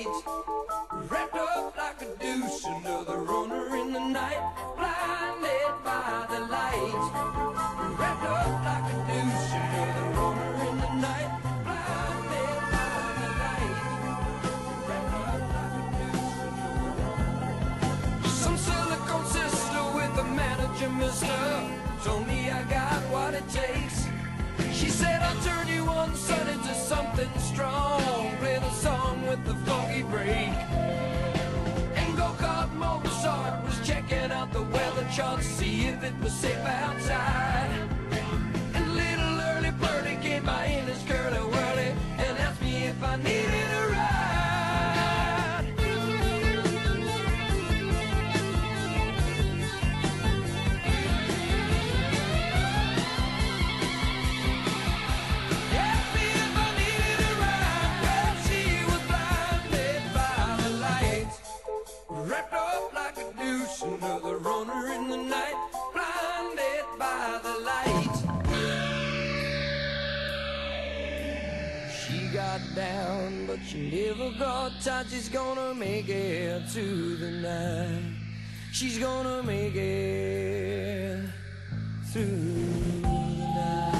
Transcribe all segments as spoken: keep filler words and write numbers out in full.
light, wrapped up like a douche, another runner in the night, blinded by the light, wrapped up like a douche, another runner in the night, blinded by the light, wrapped up like a douche. Some silicone sister with a manager mister told me I got what it takes. She said I'll turn you on sun into something strong, play the song with the funky break. And go-kart Mozart was checking out the weather chart to see if it was safe outside. And little early birdie came by in his curly whirly and asked me if I needed a ride. Wrapped up like a douche, another runner in the night, blinded by the light. She got down, but she never got tight. She's gonna make it to the night. She's gonna make it through the night.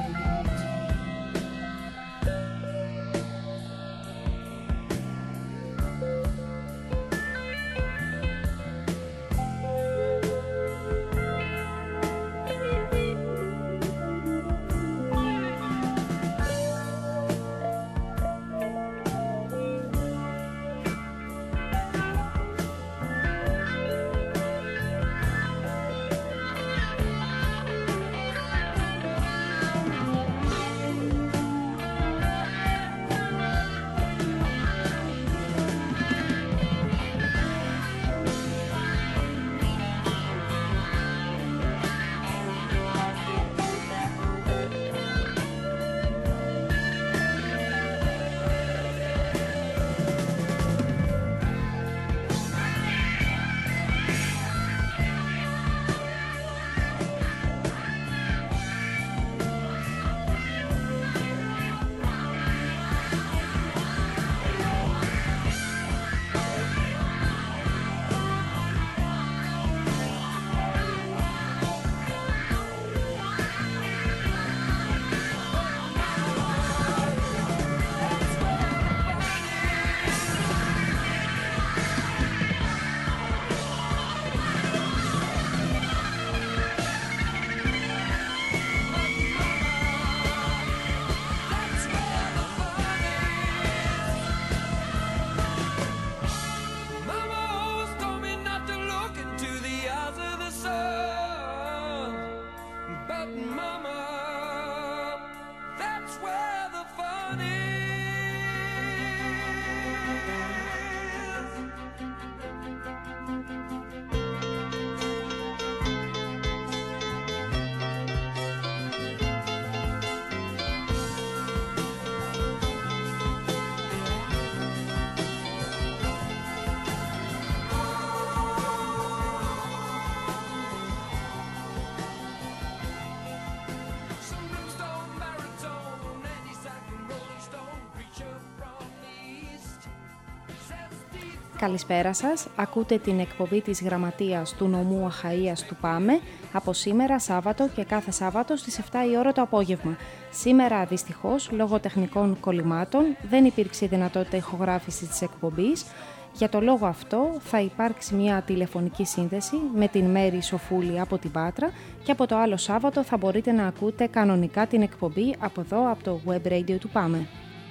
Καλησπέρα σας, ακούτε την εκπομπή της Γραμματείας του Νομού Αχαΐας του ΠΑΜΕ από σήμερα Σάββατο και κάθε Σάββατο στις επτά η ώρα το απόγευμα. Σήμερα δυστυχώς λόγω τεχνικών κολλημάτων δεν υπήρξε η δυνατότητα ηχογράφησης της εκπομπής. Για το λόγο αυτό θα υπάρξει μια τηλεφωνική σύνδεση με την Μέρη Σοφούλη από την Πάτρα και από το άλλο Σάββατο θα μπορείτε να ακούτε κανονικά την εκπομπή από εδώ από το web radio του ΠΑΜΕ.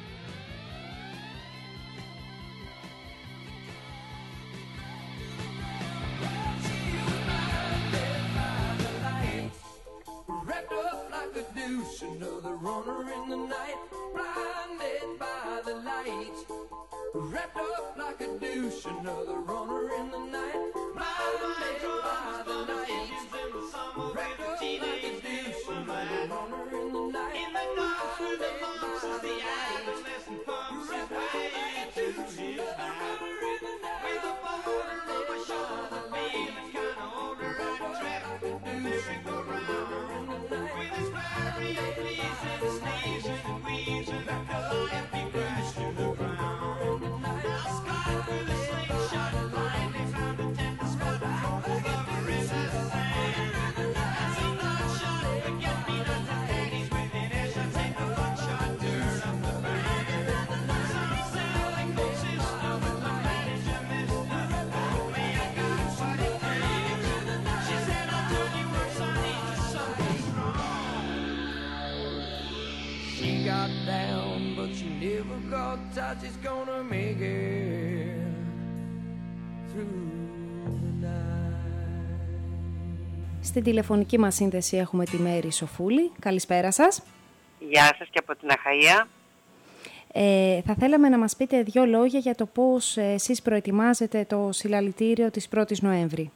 Wrapped up like a douche, another runner in the night, blinded by the light. Wrapped up like a douche, another runner in the night, in the dark through the months as the adolescent pumps his way to his night. With a border of a shoulder, feeling kind of older and trapped, moving around. With his flurry of pleasing, sneezing and wheezing, the life he crashed to the ground. Στην τηλεφωνική μας σύνδεση έχουμε τη Μέρη Σοφούλη. Καλησπέρα σας. Γεια σας και από την Αχαΐα. Ε, θα θέλαμε να μας πείτε δύο λόγια για το πώς εσείς προετοιμάζετε το συλλαλητήριο της πρώτης Νοέμβρη.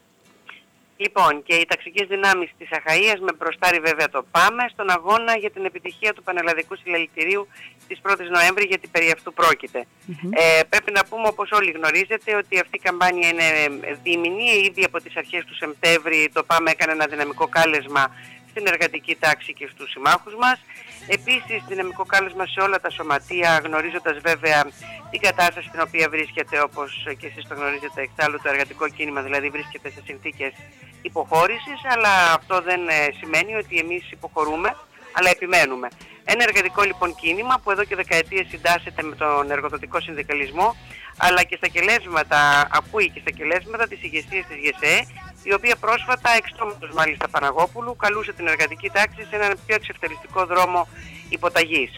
Λοιπόν, και οι ταξικές δυνάμεις της Αχαΐας, με μπροστάρι βέβαια το ΠΑΜΕ, στον αγώνα για την επιτυχία του Πανελλαδικού Συλλαλητηρίου της πρώτης Νοέμβρη, γιατί περί αυτού πρόκειται. Mm-hmm. Ε, πρέπει να πούμε, όπως όλοι γνωρίζετε, ότι αυτή η καμπάνια είναι δίμηνη. Ήδη από τις αρχές του Σεπτέμβρη το ΠΑΜΕ έκανε ένα δυναμικό κάλεσμα στην εργατική τάξη και στους συμμάχους μας. Επίσης, δυναμικό κάλεσμα σε όλα τα σωματεία, γνωρίζοντας βέβαια την κατάσταση στην οποία βρίσκεται, όπως και εσείς το γνωρίζετε εξάλλου, το εργατικό κίνημα, δηλαδή βρίσκεται σε συνθήκες υποχώρησης, αλλά αυτό δεν σημαίνει ότι εμείς υποχωρούμε, αλλά επιμένουμε. Ένα εργατικό λοιπόν κίνημα που εδώ και δεκαετίες συντάσσεται με τον εργοδοτικό συνδικαλισμό, αλλά και στα κελέσματα, ακούει και στα κελέσματα της ηγεσίας της ΓΕΣΕ, η οποία πρόσφατα, εξ ονόματος μάλιστα Παναγόπουλου, καλούσε την εργατική τάξη σε έναν πιο εξευτελιστικό δρόμο υποταγής.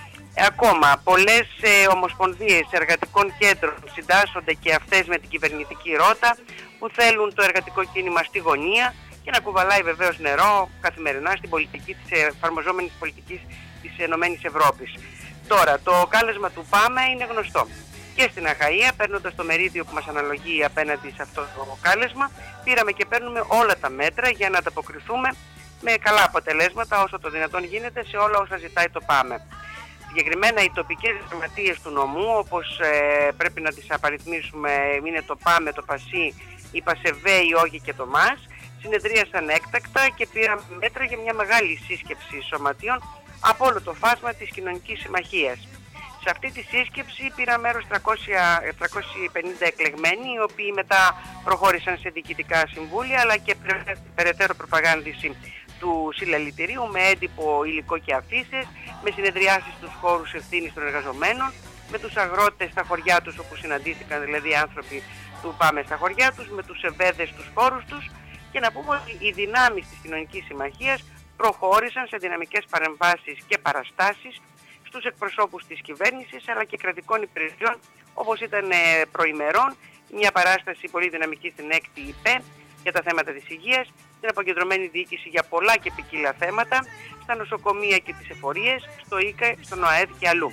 Ακόμα, πολλές ε, ομοσπονδίες εργατικών κέντρων συντάσσονται και αυτές με την κυβερνητική ρότα, που θέλουν το εργατικό κίνημα στη γωνία και να κουβαλάει βεβαίως νερό καθημερινά στην πολιτική της εφαρμοζόμενης πολιτικής της ΕΕ. Τώρα, το κάλεσμα του ΠΑΜΕ είναι γνωστό. Και στην Αχαΐα, παίρνοντας το μερίδιο που μας αναλογεί απέναντι σε αυτό το κάλεσμα, πήραμε και παίρνουμε όλα τα μέτρα για να ανταποκριθούμε με καλά αποτελέσματα όσο το δυνατόν γίνεται σε όλα όσα ζητάει το ΠΑΜΕ. Συγκεκριμένα οι τοπικές γραμματείες του νομού, όπως ε, πρέπει να τις απαριθμίσουμε, είναι το ΠΑΜΕ, το ΠΑΣΥ, η ΠΑΣΕΒΕ, η ΟΓΙ και το ΜΑΣ, συνεδρίασαν έκτακτα και πήραμε μέτρα για μια μεγάλη σύσκεψη σωματείων από όλο το φάσμα της Κοινωνικής Συμμαχίας. Σε αυτή τη σύσκεψη πήραν μέρος τριακόσιοι πενήντα εκλεγμένοι, οι οποίοι μετά προχώρησαν σε διοικητικά συμβούλια, αλλά και περαιτέρω προπαγάνδηση του συλλαλητηρίου με έντυπο υλικό και αφήσεις, με συνεδριάσεις στους χώρους ευθύνης των εργαζομένων, με τους αγρότες στα χωριά τους όπου συναντήθηκαν, δηλαδή άνθρωποι του ΠΑΜΕ στα χωριά τους, με τους ευέδες στους χώρους τους, και να πούμε ότι οι δυνάμεις της Κοινωνικής Συμμαχίας προχώρησαν σε δυναμικές παρεμβάσεις και παραστάσεις στους εκπροσώπους της κυβέρνησης αλλά και κρατικών υπηρεσιών, όπως ήταν προημερών μια παράσταση πολύ δυναμική στην έκτη ΥΠΕ για τα θέματα της υγείας, την αποκεντρωμένη διοίκηση για πολλά και ποικίλα θέματα, στα νοσοκομεία και τις εφορίες, στο ΙΚΑ, στον ΟΑΕΔ και αλλού.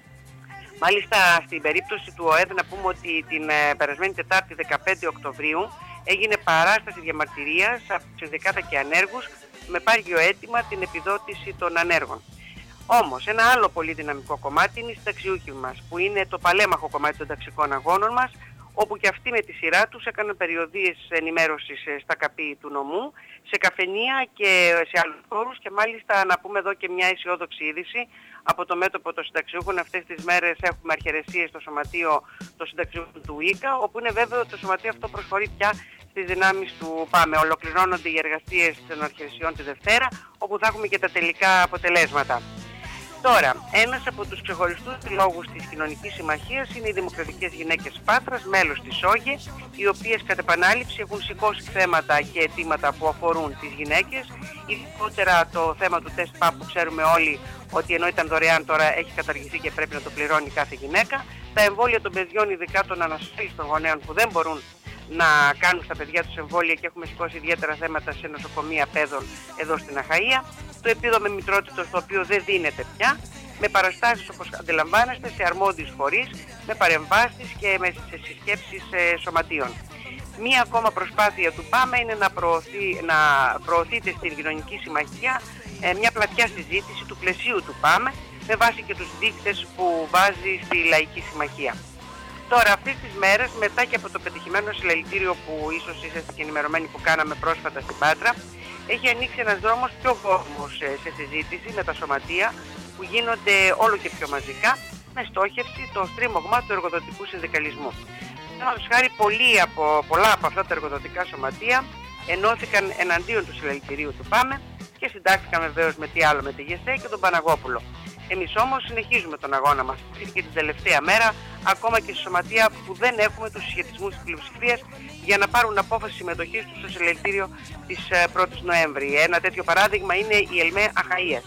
Μάλιστα, στην περίπτωση του ΟΑΕΔ, να πούμε ότι την ε, περασμένη Τετάρτη δεκαπέντε Οκτωβρίου έγινε παράσταση διαμαρτυρίας από συνδικάτα και ανέργους με πάγιο αίτημα την επιδότηση των ανέργων. Όμως, ένα άλλο πολύ δυναμικό κομμάτι είναι οι συνταξιούχοι μας, που είναι το παλέμαχο κομμάτι των ταξικών αγώνων μας, όπου και αυτοί με τη σειρά τους έκαναν περιοδίες ενημέρωσης στα καπή του νομού, σε καφενεία και σε άλλους χώρους, και μάλιστα να πούμε εδώ και μια αισιόδοξη είδηση από το μέτωπο των συνταξιούχων. Αυτές τις μέρες έχουμε αρχαιρεσίες στο σωματείο των συνταξιούχων του ΙΚΑ, όπου είναι βέβαιο ότι το σωματείο αυτό προσχωρεί πια στις δυνάμεις του ΠΑΜΕ. Ολοκληρώνονται οι εργασίες των αρχαιρεσιών τη Δευτέρα, όπου θα έχουμε και τα τελικά αποτελέσματα. Τώρα, ένας από τους ξεχωριστούς λόγους της Κοινωνικής Συμμαχίας είναι οι Δημοκρατικές Γυναίκες Πάτρας, μέλος της ΟΓΕ, οι οποίες κατ' επανάληψη έχουν σηκώσει θέματα και αιτήματα που αφορούν τις γυναίκες, ειδικότερα το θέμα του τεστ παπ που ξέρουμε όλοι ότι ενώ ήταν δωρεάν τώρα έχει καταργηθεί και πρέπει να το πληρώνει κάθε γυναίκα, τα εμβόλια των παιδιών, ειδικά των ανασφάλιστων γονέων που δεν μπορούν να κάνουν στα παιδιά τους εμβόλια και έχουμε σηκώσει ιδιαίτερα θέματα σε νοσοκομεία παιδών εδώ στην Αχαΐα, το επίδομα μητρότητος το οποίο δεν δίνεται πια, με παραστάσεις όπως αντιλαμβάνεστε σε αρμόδιους φορείς, με παρεμβάσεις και με σε συσκέψεις ε, σωματείων. Μία ακόμα προσπάθεια του ΠΑΜΕ είναι να, προωθεί, να προωθείται στην Κοινωνική Συμμαχία ε, μια πλατιά συζήτηση του πλαισίου του ΠΑΜΕ με βάση και τους δείκτες που βάζει στη Λαϊκή Συμμαχία. Τώρα, αυτές τις μέρες, μετά και από το πετυχημένο συλλαλητήριο που ίσως είσαστε και ενημερωμένοι που κάναμε πρόσφατα στην Πάτρα, έχει ανοίξει ένας δρόμος πιο κόσμος σε συζήτηση με τα σωματεία που γίνονται όλο και πιο μαζικά, με στόχευση το στρίμωγμα του εργοδοτικού συνδικαλισμού. Παραδείγματος χάρη, από, πολλά από αυτά τα εργοδοτικά σωματεία ενώθηκαν εναντίον του συλλαλητηρίου του ΠΑΜΕ και συντάχθηκαν βεβαίως με τι άλλο, με τη ΓΕΣΕ και τον Παναγόπουλο. Εμείς όμως συνεχίζουμε τον αγώνα μας και την τελευταία μέρα, ακόμα και σε σωματεία που δεν έχουμε τους συσχετισμούς της πλειοψηφίας για να πάρουν απόφαση συμμετοχής τους στο συλλαλητήριο της πρώτης Νοέμβρη. Ένα τέτοιο παράδειγμα είναι η ΕΛΜΕ Αχαΐας.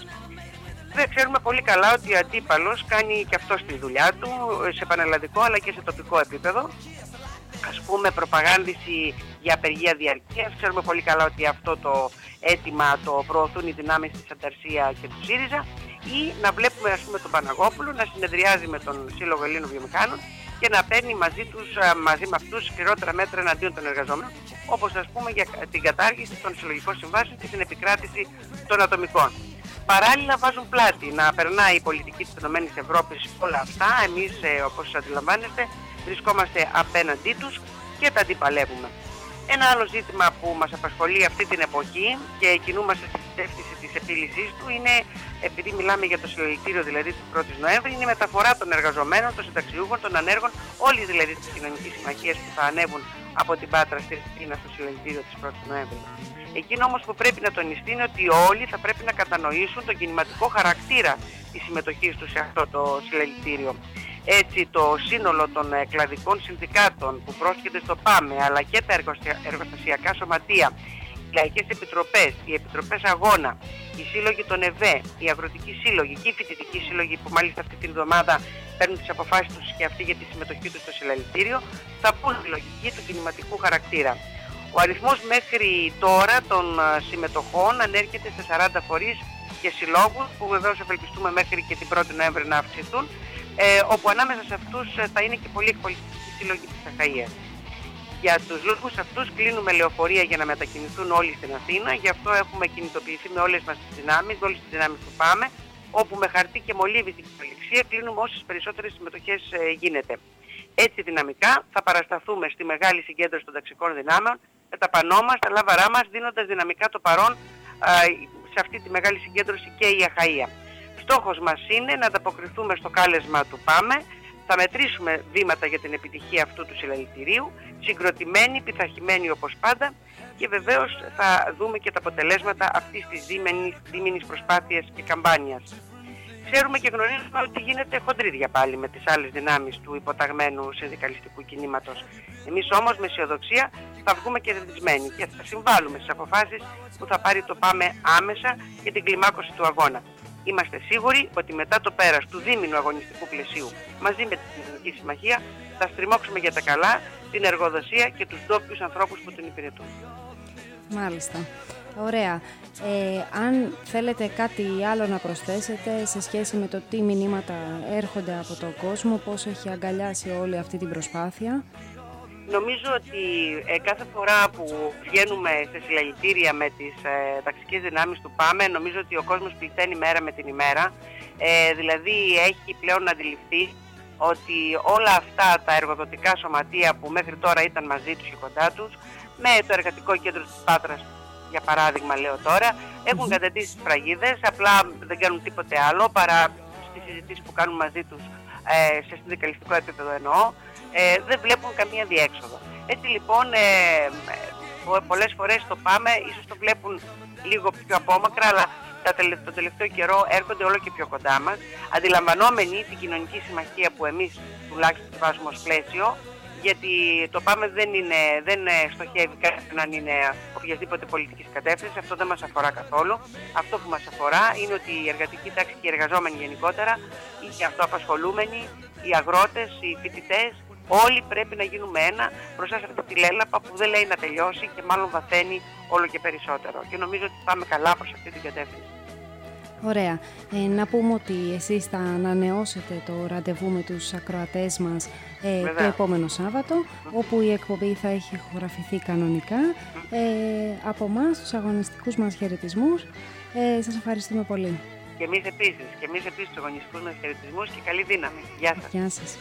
Δεν ξέρουμε πολύ καλά ότι ο αντίπαλος κάνει και αυτός τη δουλειά του σε πανελλαδικό αλλά και σε τοπικό επίπεδο ας πούμε προπαγάνδηση για απεργία διαρκείας. Ξέρουμε πολύ καλά ότι αυτό το αίτημα το προωθούν οι δυνάμεις της Ανταρσία και του ΣΥΡΙΖΑ, ή να βλέπουμε ας πούμε τον Παναγόπουλο να συνεδριάζει με τον Σύλλογο Ελλήνων Βιομηχάνων και να παίρνει μαζί, τους, μαζί με αυτούς σκληρότερα μέτρα εναντίον των εργαζομένων, όπως ας πούμε για την κατάργηση των συλλογικών συμβάσεων και την επικράτηση των ατομικών. Παράλληλα βάζουν πλάτη να περνάει η πολιτική της ΕΕ όλα αυτά. Εμείς, όπως αντιλαμβάνεστε, βρισκόμαστε απέναντί τους και τα αντιπαλεύουμε. Ένα άλλο ζήτημα που μας απασχολεί αυτή την εποχή και κινούμαστε στη κατεύθυνση της επίλυσής του είναι, επειδή μιλάμε για το συλλαλητήριο δηλαδή της πρώτης Νοέμβρη, είναι η μεταφορά των εργαζομένων, των συνταξιούχων, των ανέργων, όλη δηλαδή της κοινωνικής συμμαχίας που θα ανέβουν από την Πάτρα στη Ρεστίνα στο συλλαλητήριο της πρώτης Νοέμβρη. Εκείνο όμως που πρέπει να τονιστεί είναι ότι όλοι θα πρέπει να κατανοήσουν τον κινηματικό χαρακτήρα της συμμετοχής τους σε αυτό το συλλαλητήριο. Έτσι το σύνολο των κλαδικών συνδικάτων που πρόσχεται στο ΠΑΜΕ, αλλά και τα εργοστασιακά σωματεία, οι λαϊκές επιτροπές, οι επιτροπές αγώνα, οι σύλλογοι των ΕΒΕ, οι αγροτικοί σύλλογοι και οι φοιτητικοί σύλλογοι που μάλιστα αυτή την εβδομάδα παίρνουν τις αποφάσεις τους και αυτοί για τη συμμετοχή τους στο συλλαλητήριο, θα πούν τη λογική του κινηματικού χαρακτήρα. Ο αριθμός μέχρι τώρα των συμμετοχών ανέρχεται σε σαράντα φορείς και συλλόγους, που βεβαίως ευελπιστούμε μέχρι και την πρώτη Νοέμβρη να αυξηθούν, ε, όπου ανάμεσα σε αυτούς θα είναι και πολλοί εκπολιτικοί σύλλογοι της Αχαΐας. Για τους λόγους αυτούς κλείνουμε λεωφορεία για να μετακινηθούν όλοι στην Αθήνα, γι' αυτό έχουμε κινητοποιηθεί με όλες μας τις δυνάμεις, με όλες τις δυνάμεις που πάμε, όπου με χαρτί και μολύβι την κυριολεξία κλείνουμε όσες περισσότερες συμμετοχές ε, γίνεται. Έτσι δυναμικά θα παρασταθούμε στη μεγάλη συγκέντρωση των ταξικών δυνάμεων με τα πανό μας, τα λάβαρά μας, δίνοντας δυναμικά το παρόν α, σε αυτή τη μεγάλη συγκέντρωση και η Αχαΐα. Στόχος μας είναι να ανταποκριθούμε στο κάλεσμα του ΠΑΜΕ, θα μετρήσουμε βήματα για την επιτυχία αυτού του συλλαλητηρίου, συγκροτημένοι, πειθαρχημένοι όπως πάντα, και βεβαίως θα δούμε και τα αποτελέσματα αυτής της δίμηνης προσπάθειας και καμπάνιας. Ξέρουμε και γνωρίζουμε ότι γίνεται χοντρίδια πάλι με τις άλλες δυνάμεις του υποταγμένου συνδικαλιστικού κινήματος. Εμείς όμως με αισιοδοξία θα βγούμε κερδισμένοι και θα συμβάλλουμε στις αποφάσεις που θα πάρει το ΠΑΜΕ άμεσα για την κλιμάκωση του αγώνα. Είμαστε σίγουροι ότι μετά το πέρας του δίμηνου αγωνιστικού πλαισίου μαζί με την Εθνική Συμμαχία θα στριμώξουμε για τα καλά την εργοδοσία και τους ντόπιους ανθρώπους που την υπηρετούν. Μάλιστα. Ωραία. Ε, αν θέλετε κάτι άλλο να προσθέσετε σε σχέση με το τι μηνύματα έρχονται από τον κόσμο, πώς έχει αγκαλιάσει όλη αυτή την προσπάθεια. Νομίζω ότι ε, κάθε φορά που βγαίνουμε σε συλλαλητήρια με τις ε, ταξικές δυνάμεις του ΠΑΜΕ, νομίζω ότι ο κόσμος πληθαίνει μέρα με την ημέρα. Ε, δηλαδή έχει πλέον αντιληφθεί ότι όλα αυτά τα εργοδοτικά σωματεία που μέχρι τώρα ήταν μαζί τους και κοντά τους, με το εργατικό κέντρο της Πάτρας, για παράδειγμα λέω τώρα, έχουν καταντήσει τις φραγίδες, απλά δεν κάνουν τίποτε άλλο παρά στις συζητήσεις που κάνουν μαζί τους ε, σε συνδικαλιστικό επίπεδο εννοώ, ε, δεν βλέπουν καμία διέξοδο. Έτσι λοιπόν ε, ε, πολλές φορές το ΠΑΜΕ ίσως το βλέπουν λίγο πιο απόμακρα, αλλά τον τελευταίο καιρό έρχονται όλο και πιο κοντά μας, αντιλαμβανόμενοι την κοινωνική συμμαχία που εμείς τουλάχιστον τη βάζουμε ως πλαίσιο, γιατί το ΠΑΜΕ δεν, είναι, δεν στοχεύει κανέναν είναι οποιασδήποτε πολιτικής κατεύθυνσης, αυτό δεν μας αφορά καθόλου. Αυτό που μας αφορά είναι ότι η εργατική τάξη και οι εργαζόμενοι γενικότερα, οι αυτοαπασχολούμενοι, οι αγρότες, οι φοιτητές, όλοι πρέπει να γίνουμε ένα μπροστά σε αυτή τη λέλαπα που δεν λέει να τελειώσει και μάλλον βαθαίνει όλο και περισσότερο. Και νομίζω ότι πάμε καλά προς αυτή την κατεύθυνση. Ωραία. Ε, να πούμε ότι εσείς θα ανανεώσετε το ραντεβού με τους ακροατές μας ε, το επόμενο Σάββατο, mm. όπου η εκπομπή θα έχει ηχογραφηθεί κανονικά. Mm. Ε, από εμάς, τους αγωνιστικούς μας χαιρετισμούς, ε, σας ευχαριστούμε πολύ. Και εμείς επίσης, και εμείς επίσης τους αγωνιστικούς μας χαιρετισμούς και καλή δύναμη. Γεια σας. Γεια σας.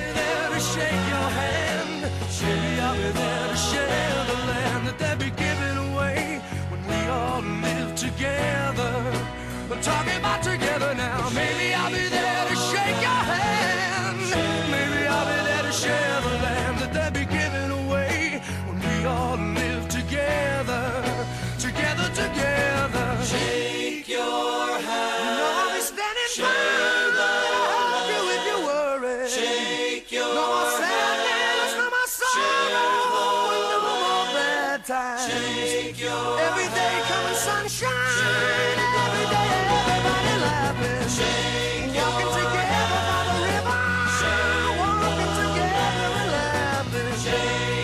We're talking about together now. Maybe I'll be there to shake your hand. Maybe I'll be there to share the land that they'll be giving away when we all live together, together, together. Shake your hand. You know I'll be standing share by you if you worry. Shake your no more sadness, no more sorrow, no more bad times. Shake your every day coming sunshine. Every day. Walking together by the river, walking together and laughing.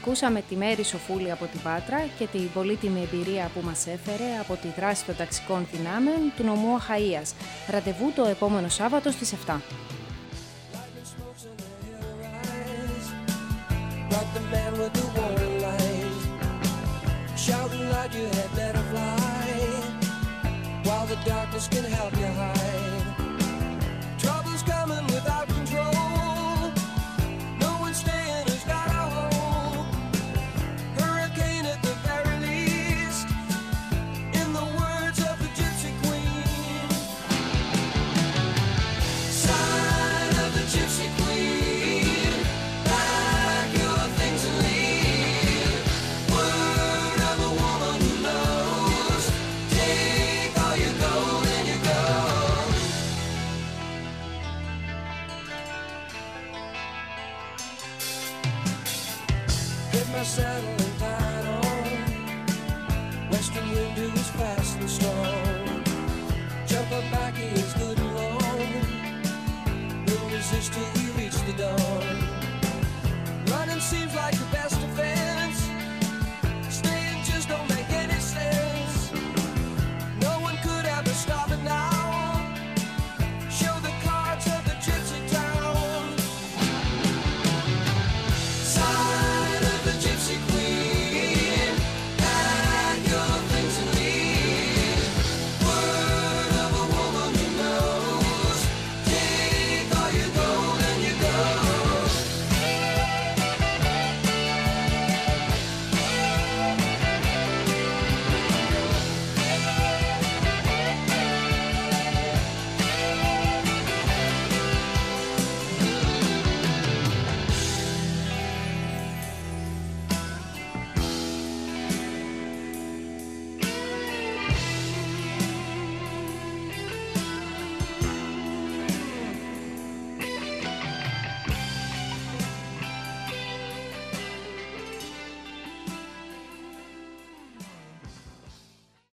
Ακούσαμε τη Μέρη Σοφούλη από την Πάτρα και την πολύτιμη εμπειρία που μας έφερε από τη δράση των ταξικών δυνάμεων του νομού Αχαΐας. Ραντεβού το επόμενο Σάββατο στις εφτά. Shouting like you had better fly, while the darkness can help you hide.